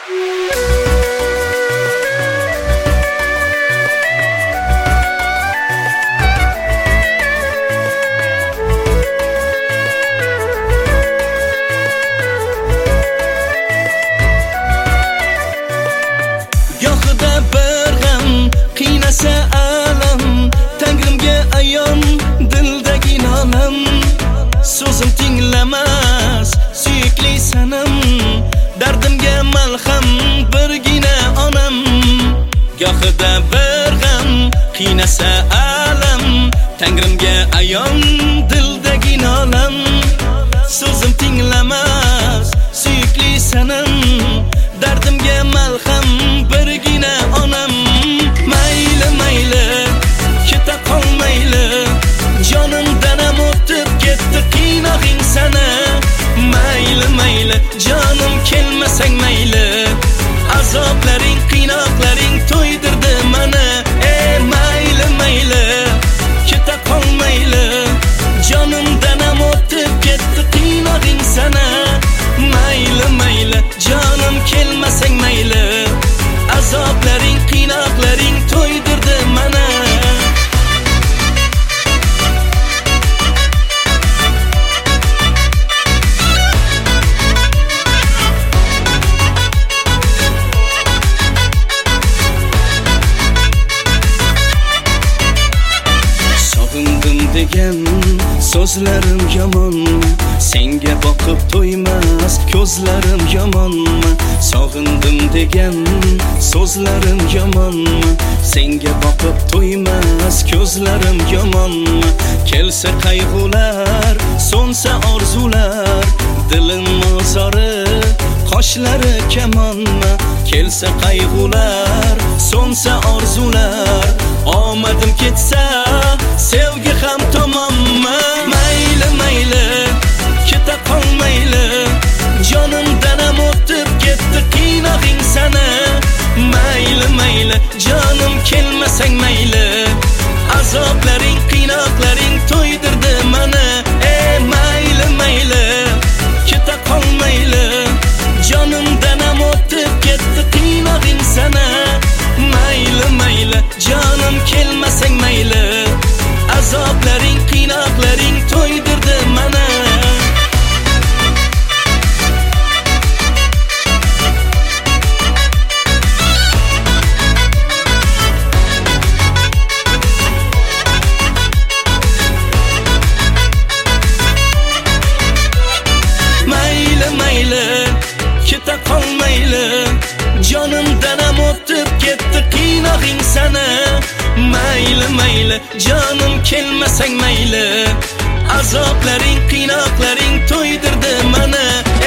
alam Tangrimga ayon dildagi nolam so'zim tinglamas suyukli sanam dardimga malham birgina onam gohida bir g'am qiynasa alam Tangrimga ayon dildagi nolam so'zim tinglamas suyukli sanam dardimga malham birgina onam mayli mayli keta qolmayli jonimdan ham o'tib ketdi qiynog'ing sana mayli mayli jonim kelmasang mayli azoblaring qiynoqlaring to'ydirdi mana mayli mayli keta qolmayli jonimdan ham o'tib ketdi qiynog'ing sana mayli mayli jonim kelmasang mayli azoblaring qiynoqlaring to'ydirdi mana sog'indim degan so'zlarim yomonmi senga boqib to'ymas ko'zlarim yomonmi sog'indim degan so'zlarim yomonmi senga boqib to'ymas ko'zlarim yomonmi kelsa qayg'ular so'nsa orzular dilim mozori qoshlari kamonmi kelsa qayg'ular so'nsa orzular omadim ketsa sevgi ham tomonmi mayli mayli keta qolmayli jonimdan ham o'tib ketdi qiynog'ing sana mayli mayli jonim kelmasang mayli azoblaring qiynoqlaring to'ydirdi mana mayli mayli keta qolmayli jonimdan ham o'tib ketdi qiynog'ing sana mayli mayli jonim kelmasang mayli azoblaring qiynoqlaring to'ydirdi mana mayli mayli keta qolmayli jonimdan ham o'tib ketdi qiynog'ing sana mayli mayli jonim kelmasang mayli azoblaring qiynoqlaring to'ydirdi mana